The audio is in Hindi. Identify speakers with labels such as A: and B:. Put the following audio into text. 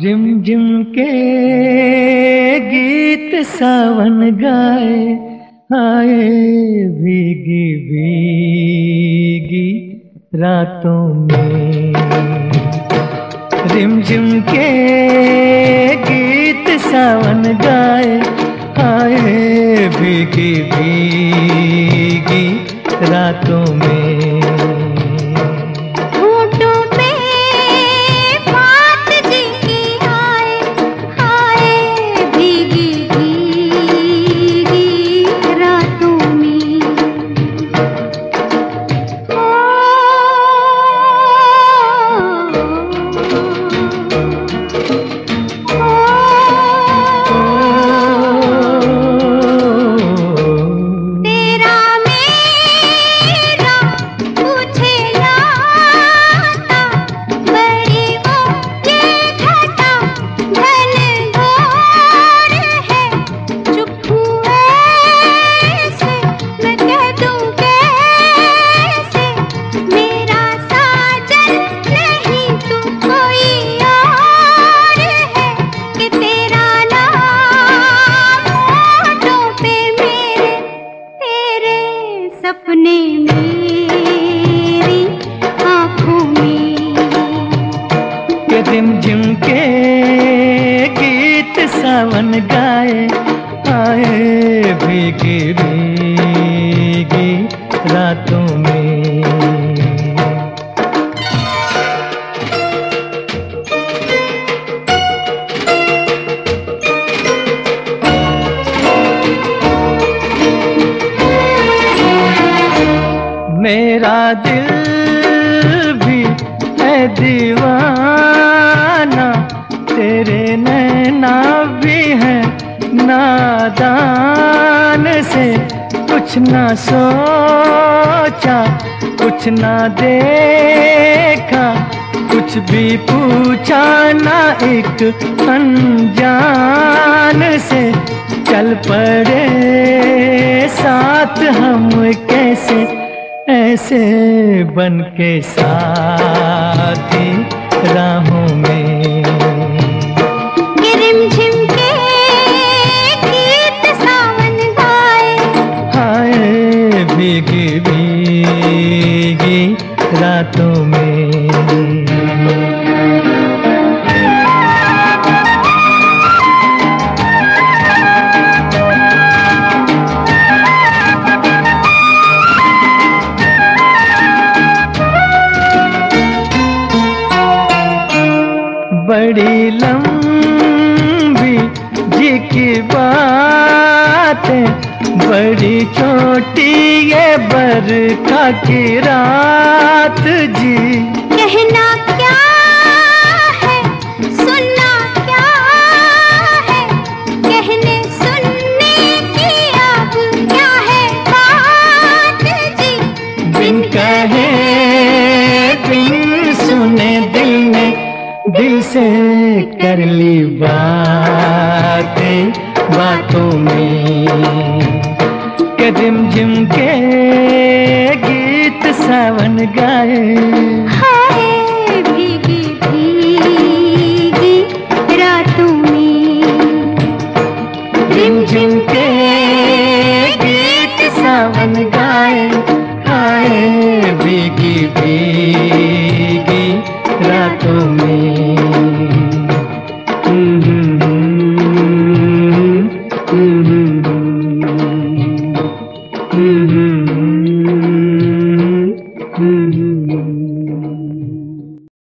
A: रिमझिम के गीत सावन गाए, आए भीगी भीगी रातों में। रिमझिम के गीत सावन गाए, आए भीगी भीगी रातों में।
B: सपने मेरी आँखों में
A: के रिमझिम के गीत सावन गाए, आए भीगी भीगी रातों में। मेरा दिल भी है दीवाना, तेरे नैना भी है नादान से। कुछ ना सोचा, कुछ ना देखा, कुछ भी पूछा ना एक अनजान से। चल पड़े साथ हम कैसे, ऐसे बन के साथी राहों में।
B: रिमझिम के गीत सावन गाए,
A: हाय भीगी भीगी रातों में। बड़ी लंबी जी की बातें, बड़ी छोटी ये बरखा की रात जी।
B: कहना क्या है, सुनना क्या है, कहने सुनने की अब क्या है बात जी।
A: बिन कहे बिन सुने दिल ने दिल से कर ली बातें बातों में। के रिमझिम के गीत सावन गाए,
B: हाय भीगी भीगी रातों में।
A: रिमझिम के गीत सावन गाए, हाय भीगी भीगी रातों में। Mm-hmm.